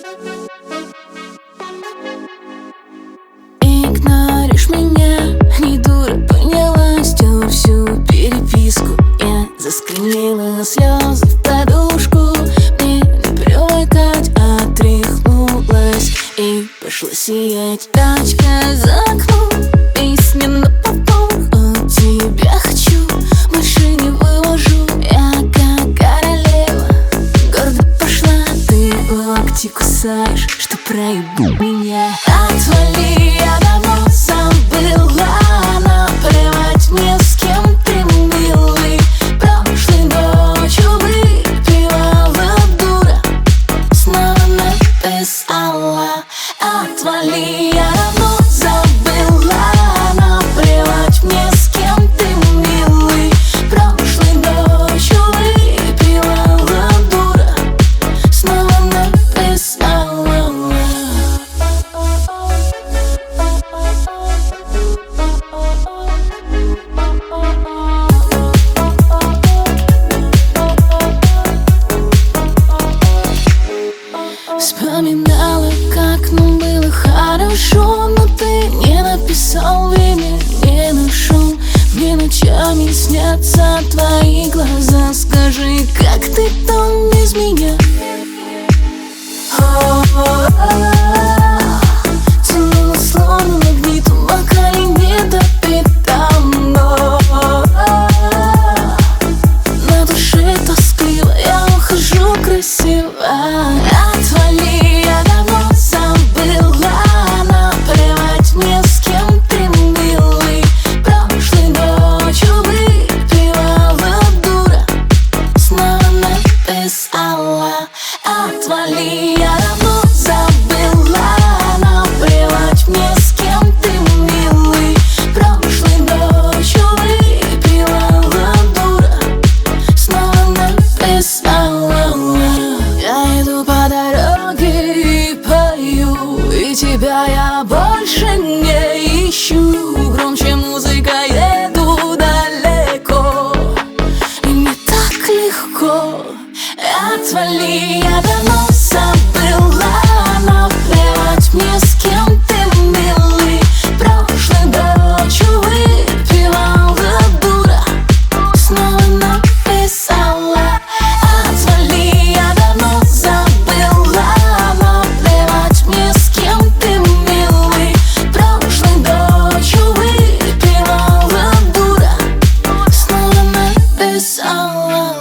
Игноришь меня, не дура, поняла, стер всю переписку. Я заскримела слезы в подушку. Мне не привыкать, отряхнулась и пошла сиять. Тачка за окном, песня на повтор. От тебя хочу, больше не вывожу. Я как королева, гордо пошла. Ты локти кусаешь, что проебу меня. Отвали, я давно забыла. Наплевать мне, с кем ты милый. Прошлой ночью выпивала, дура, снова написала. Отвали, я давно забыла. Наплевать мне, с кем ты милый. Прошлой ночью выпивала, дура, снова написала. Вспоминала, как нам было хорошо, но ты не написал время, не нашел. Мне ночами снятся твои глаза. Скажи, как ты там без меня? Тянула словно магнитом, макали не допит давно. На душе тоскливо, я ухожу красиво. Отвали, я давно забыла. Наплевать мне, с кем ты милый. Прошлой ночью выпивала, дура, снова написала. Отвали, я давно забыла. Наплевать мне, с кем ты милый. Прошлой ночью выпивала, дура, снова написала. Я иду по дороге и пою, и тебя я больше не ищу. Громче музыка, еду далеко, и мне так легко. Отвали, я давно забыла. Наплевать мне, с кем ты милый. Прошлой ночью выпивала, дура, снова написала. Отвали, я давно забыла. Наплевать мне, с кем ты милый. Прошлой ночью выпивала, дура, снова написала.